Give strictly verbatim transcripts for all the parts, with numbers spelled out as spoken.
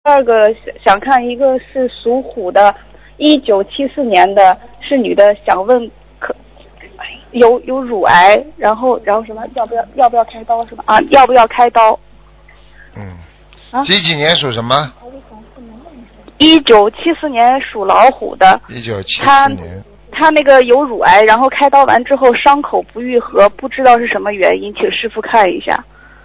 第二个想看一个是属虎的，一九七四年的，是女的，想问可有有乳癌，然后然后什么要不要要不要开刀是吧？啊，要不要开刀？ 嗯。 啊？ 几几年属什么？ 一九七四年属老虎的。 一九七四年。 他那个有乳癌，然后开刀完之后伤口不愈合，不知道是什么原因，请师傅看一下。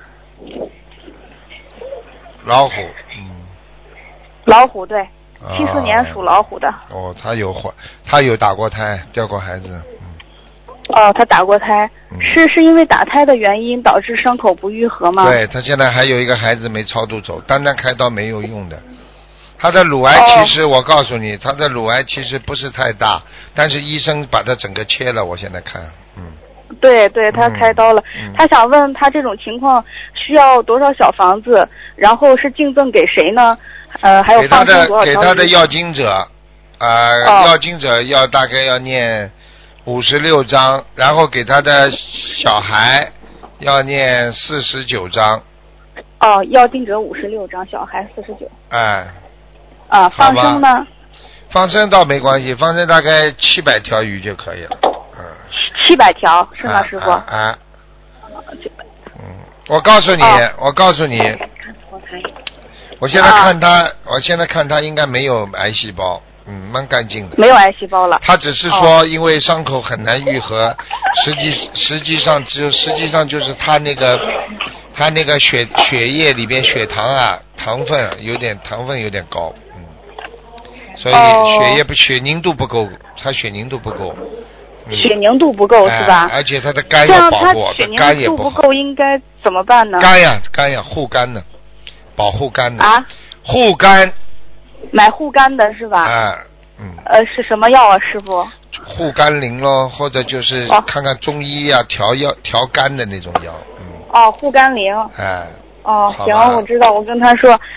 老虎，嗯。 老虎对，七四年属老虎的。 哦，他有怀，他有打过胎，掉过孩子，嗯。 哦，他打过胎， 嗯、 是是因为打胎的原因导致伤口不愈合吗？ 对，他现在还有一个孩子没超度走，单单开刀没有用的。他的乳癌其实、哦、我告诉你，他的乳癌其实不是太大，但是医生把他整个切了，我现在看，嗯。 对对，他开刀了、嗯嗯。他想问他这种情况需要多少小房子，然后是敬赠给谁呢？呃，还有放生多少条鱼？ 给他的给他的要经者，呃， 哦、 要经者要大概要念五十六章，然后给他的小孩要念四十九章。 哦，要经者五十六章，小孩四十九。 哎。 啊，放生呢？ 放生倒没关系，放生大概七百条鱼就可以了。嗯。 七百条是吗，师傅？ 啊。啊嗯，我告诉你，哦、我告诉你，我现在看他，啊、我现在看他应该没有癌细胞，嗯，蛮干净的。 没有癌细胞了。 他只是说，因为伤口很难愈合，哦、实际实际上就实际上就是他那个他那个血血液里边血糖啊，糖分有点糖分有点高。所以血液不血凝度不够，他血凝度不够、 嗯，血凝度不够、哎、是吧？ 而且他的肝要保护， 他肝也不好。血凝度不够应该怎么办呢？ 肝呀肝呀护肝的，保护肝的啊， 护肝。 买护肝的是吧？ 哎，嗯。 呃，是什么药啊，师傅？ 护肝灵咯，或者就是看看中医呀、啊，调药调肝的那种药，嗯。 哦，护肝灵。 哎。 哦，行，我知道，我跟他说。